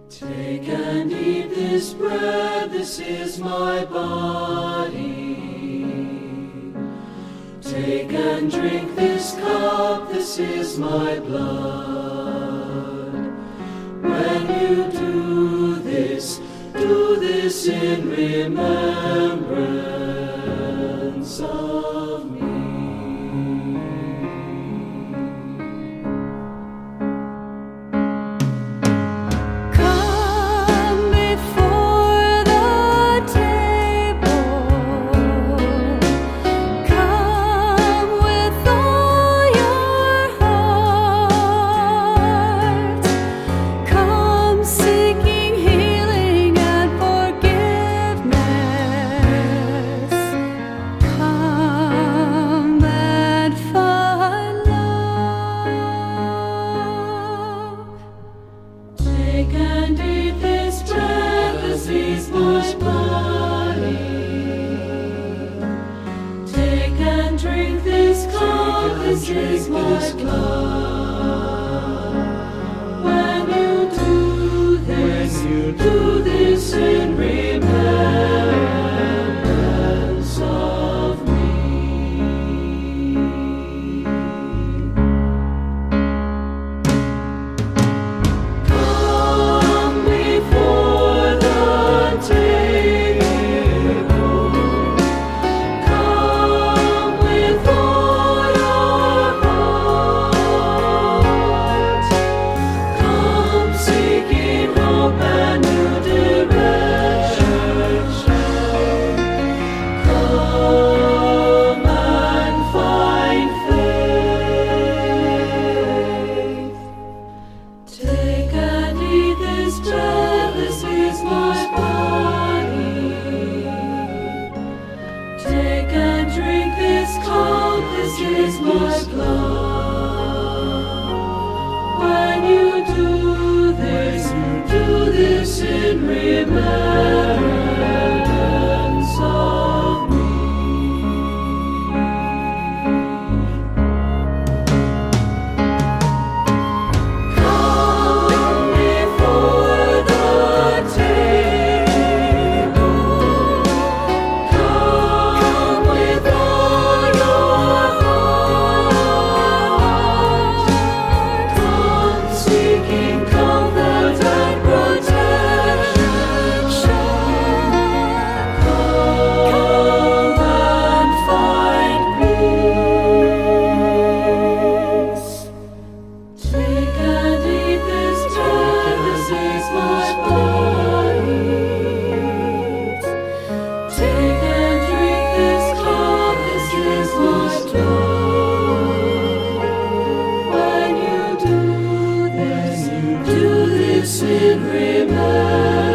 Take and eat this bread, this is my body. Take and drink this cup, this is my blood. When you do this in remembrance of me. Take and eat this bread, this is my body. Take and drink this cup, this is my blood. When you do this in remembrance of me. Take and eat this bread, this is my body. Take and drink this cup, this is my blood. When you do this in remembrance of me. In remembrance.